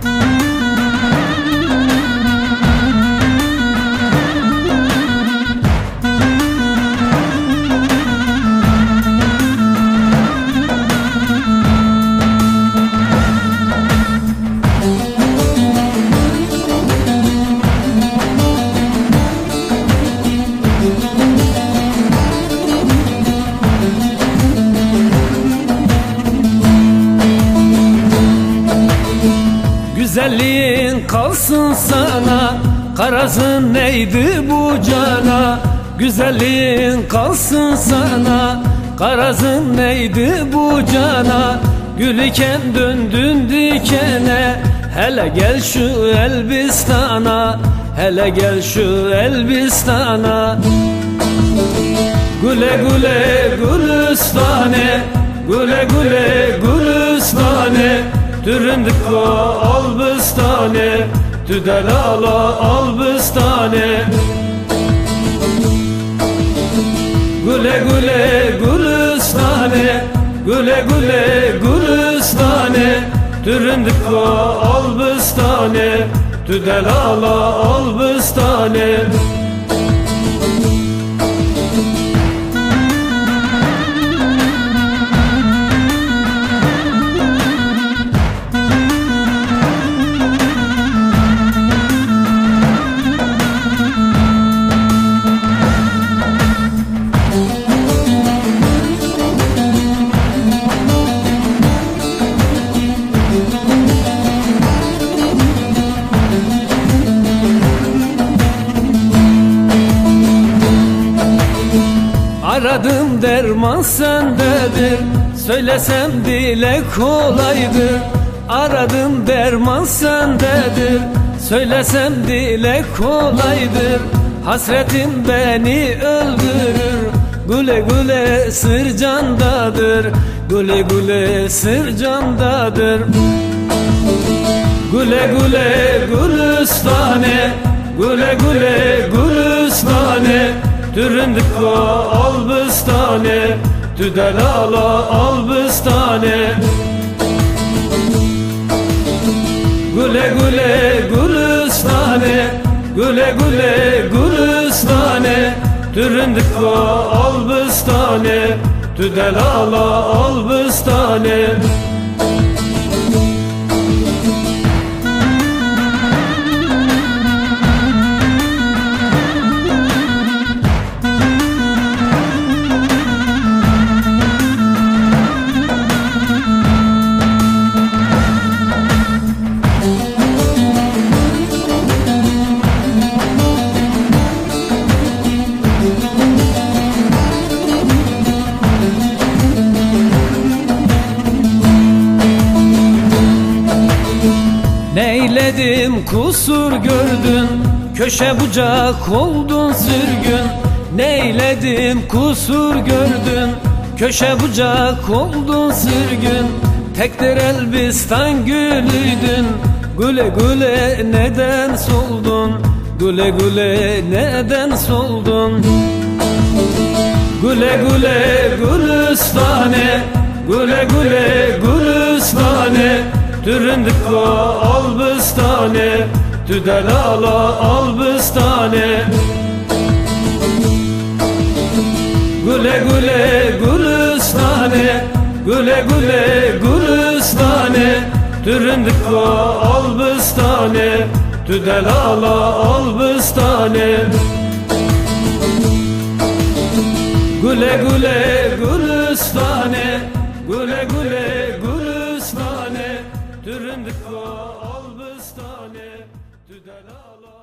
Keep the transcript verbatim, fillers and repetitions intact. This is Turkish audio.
Güzelliğin kalsın sana, karazın neydi bu cana? Güzelliğin kalsın sana, karazın neydi bu cana? Gül iken döndün dikene, hele gel şu Elbistan'a, hele gel şu Elbistan'a. Güle güle Gülüstane, güle güle Gülüstane, Türündük o albistane, tüdelala albistane. Güle güle Gülüstane, güle güle Gülüstane, Türündük o albistane, tüdelala albistane. Aradım derman sendedir, söylesem dile kolaydır. Aradım derman sendedir, söylesem dile kolaydır. Hasretin beni öldürür, güle güle sır candadır, güle güle sır candadır. Güle güle Gülüstane, güle güle Gülüstane, Türündük o albistane, tüdelala albistane. Güle güle Gülüstane, güle güle Gülüstane, Türündük o albistane, tüdelala albistane. Neyledim kusur gördün, köşe bucak oldun sürgün. Neyledim kusur gördün, köşe bucak oldun sürgün. Tekdir Elbistan gülüydün, güle güle neden soldun, güle güle neden soldun. Güle güle Gülüstane, güle güle Gülüstane, Türündük o albistane, tüdelala albistane. Güle güle Gülüstane, güle güle Gülüstane, Türündük o albistane, tüdelala albistane. Güle güle Gülüstane, güle güle Gülüstane, Türündük o albistane, tüdelala